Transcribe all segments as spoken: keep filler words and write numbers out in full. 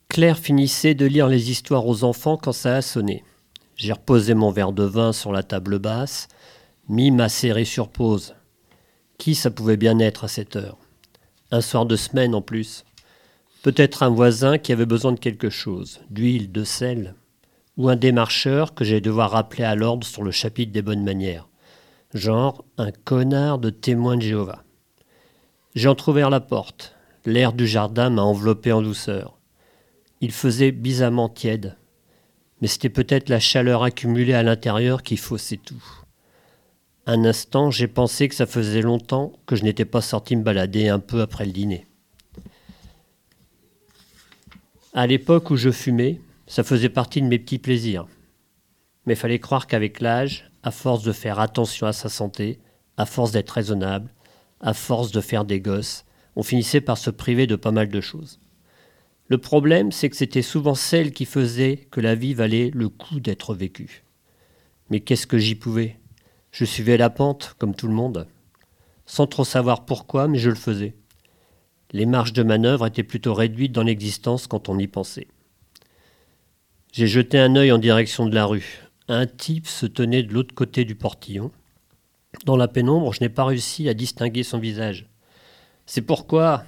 Claire finissait de lire les histoires aux enfants quand ça a sonné. J'ai reposé mon verre de vin sur la table basse, mis ma série sur pause. Qui ça pouvait bien être à cette heure? Un soir de semaine en plus. Peut-être un voisin qui avait besoin de quelque chose, d'huile, de sel, ou un démarcheur que j'allais devoir rappeler à l'ordre sur le chapitre des bonnes manières. Genre un connard de témoin de Jéhovah. J'ai entrouvert la porte. L'air du jardin m'a enveloppé en douceur. Il faisait bizarrement tiède, mais c'était peut-être la chaleur accumulée à l'intérieur qui faussait tout. Un instant, j'ai pensé que ça faisait longtemps que je n'étais pas sorti me balader un peu après le dîner. À l'époque où je fumais, ça faisait partie de mes petits plaisirs. Mais il fallait croire qu'avec l'âge, à force de faire attention à sa santé, à force d'être raisonnable, à force de faire des gosses, on finissait par se priver de pas mal de choses. Le problème, c'est que c'était souvent celle qui faisait que la vie valait le coup d'être vécue. Mais qu'est-ce que j'y pouvais ? Je suivais la pente, comme tout le monde. Sans trop savoir pourquoi, mais je le faisais. Les marges de manœuvre étaient plutôt réduites dans l'existence quand on y pensait. J'ai jeté un œil en direction de la rue. Un type se tenait de l'autre côté du portillon. Dans la pénombre, je n'ai pas réussi à distinguer son visage. C'est pourquoi...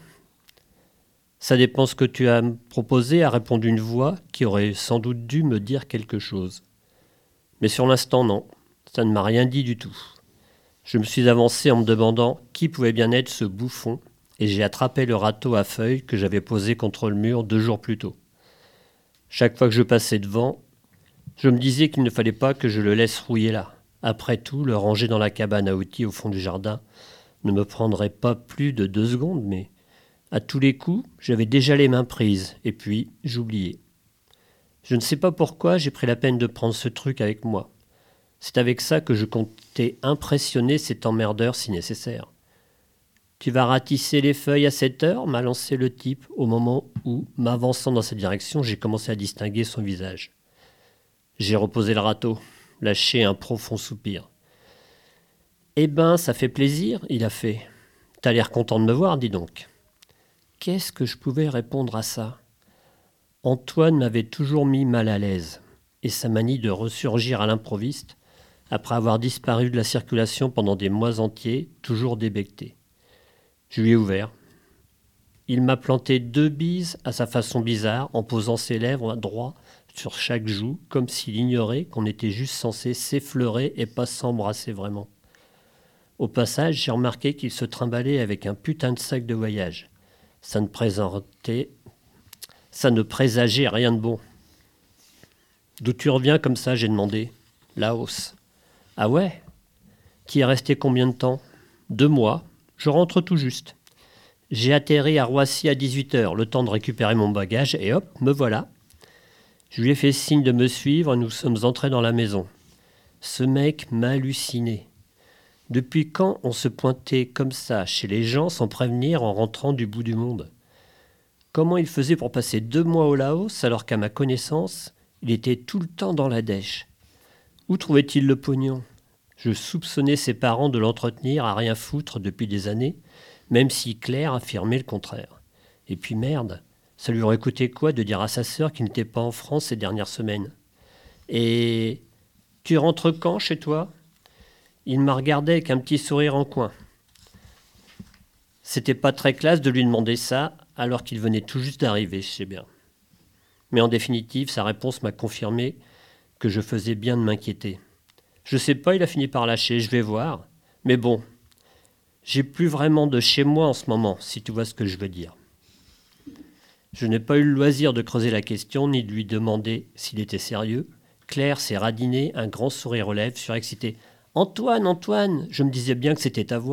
Ça dépend ce que tu as proposé, a répondu une voix qui aurait sans doute dû me dire quelque chose. Mais sur l'instant, non. Ça ne m'a rien dit du tout. Je me suis avancé en me demandant qui pouvait bien être ce bouffon et j'ai attrapé le râteau à feuilles que j'avais posé contre le mur deux jours plus tôt. Chaque fois que je passais devant, je me disais qu'il ne fallait pas que je le laisse rouiller là. Après tout, le ranger dans la cabane à outils au fond du jardin ne me prendrait pas plus de deux secondes, mais à tous les coups, j'avais déjà les mains prises, et puis j'oubliais. Je ne sais pas pourquoi j'ai pris la peine de prendre ce truc avec moi. C'est avec ça que je comptais impressionner cet emmerdeur si nécessaire. « Tu vas ratisser les feuilles à cette heure ?» m'a lancé le type au moment où, m'avançant dans sa direction, j'ai commencé à distinguer son visage. J'ai reposé le râteau, lâché un profond soupir. « Eh ben, ça fait plaisir, il a fait. T'as l'air content de me voir, dis donc. » Qu'est-ce que je pouvais répondre à ça ? Antoine m'avait toujours mis mal à l'aise, et sa manie de ressurgir à l'improviste, après avoir disparu de la circulation pendant des mois entiers, toujours débecté. Je lui ai ouvert. Il m'a planté deux bises à sa façon bizarre, en posant ses lèvres à droit sur chaque joue, comme s'il ignorait qu'on était juste censé s'effleurer et pas s'embrasser vraiment. Au passage, j'ai remarqué qu'il se trimballait avec un putain de sac de voyage. Ça ne présentait, ça ne présageait rien de bon. D'où tu reviens comme ça, j'ai demandé. Laos. Ah ouais ? Tu y es resté combien de temps ? Deux mois. Je rentre tout juste. J'ai atterri à Roissy à dix-huit heures, le temps de récupérer mon bagage, et hop, me voilà. Je lui ai fait signe de me suivre, et nous sommes entrés dans la maison. Ce mec m'a halluciné. Depuis quand on se pointait comme ça chez les gens sans prévenir en rentrant du bout du monde ? Comment il faisait pour passer deux mois au Laos alors qu'à ma connaissance, il était tout le temps dans la dèche ? Où trouvait-il le pognon ? Je soupçonnais ses parents de l'entretenir à rien foutre depuis des années, même si Claire affirmait le contraire. Et puis merde, ça lui aurait coûté quoi de dire à sa sœur qu'il n'était pas en France ces dernières semaines ? Et tu rentres quand chez toi ? Il m'a regardé avec un petit sourire en coin. C'était pas très classe de lui demander ça, alors qu'il venait tout juste d'arriver, je sais bien. Mais en définitive, sa réponse m'a confirmé que je faisais bien de m'inquiéter. Je sais pas, il a fini par lâcher, je vais voir. Mais bon, j'ai plus vraiment de chez moi en ce moment, si tu vois ce que je veux dire. Je n'ai pas eu le loisir de creuser la question, ni de lui demander s'il était sérieux. Claire s'est radinée, un grand sourire aux lèvres, surexcitée. « Antoine, Antoine, je me disais bien que c'était ta voix. »